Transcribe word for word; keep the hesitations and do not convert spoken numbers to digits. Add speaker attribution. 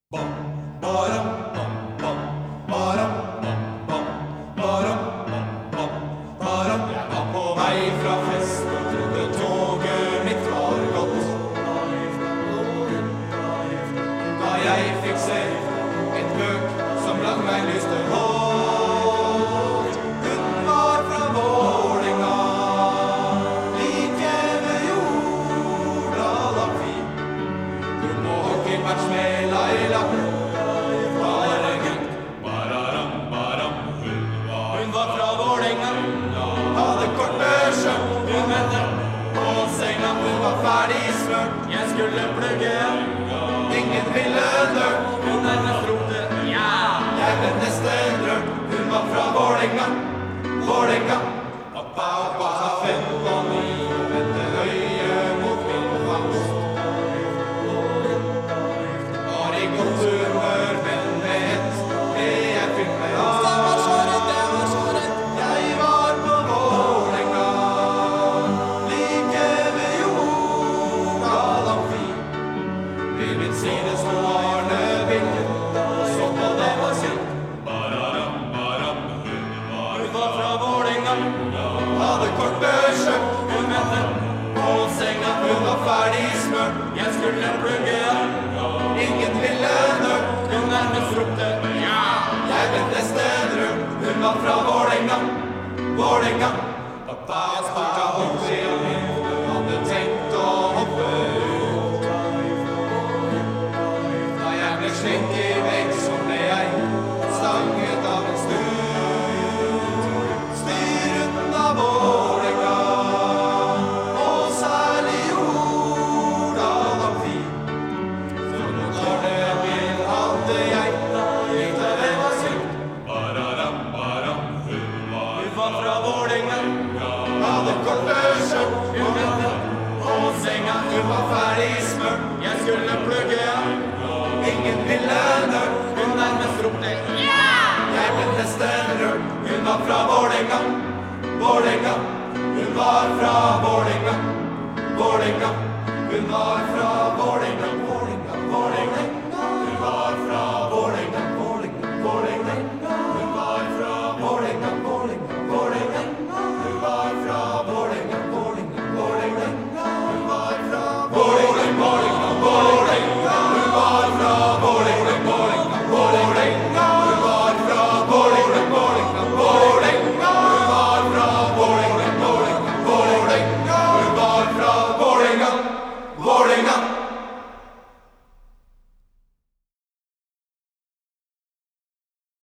Speaker 1: Bam, baram, bam, bam, baram, bam, bam, baram, bam, bam, baram. Jeg var på vei fra fest og trodde toget mitt var gått. Da jeg fikk se et bøk som lang meg lyste hårdt. Hun var fra Vålinga, like ved jorda la fin. Hun må hockeymatch med Laila, bare gutt, bararam, baram. Hun var fra Vålinga, hadde korte skjørt. Hun vente på senga, hun var ferdig smørt. Jeg skulle plugge, ingen ville nørt. Hun nærmest ropte, ja, jeg ble nesten rørt. Hun var fra Vålinga, Vålinga. Pappa og pappa fem og ni, vendte øyet mot min fangst. Var i godt humør, men med ett ble jeg fylt med angst. Det var så rett, det var så rett. Jeg var på Vålinga, like ved jorda la fin. Ved min side sto Arne Binken, og så på dem og si bararam, baram. Hun var fra Vålinga, hadde korte skjørt. Hun vente på senga, hun var ferdig smørt. Jeg skulle plugge, ingen ville nørt. Hun nærmest ropte, ja, jeg ble nesten rørt. Hun var fra Vålinga, Vålinga. Pappa spurte hoppsi, hadde tenkt å hoppe ut. Da jeg ble slengt i vegg, så ble jeg stanget av en stut. Styr unna Vålinga, og særlig jorda la fin. For noen årnebil hadde jeg, likte det var sykt. Bararam, baram, hun var Hun var fra Vålinga, hadde korte skjørt. Hun vente på senga, hun var ferdig smørt. Jeg skulle plugge, ingen ville nørt. Hun nærmest ropte, ja, jeg ble nesten rørt. Hun var fra Vålinga, Vålinga. Hun var fra Vålinga, Vålinga. Hun var fra Vålinga.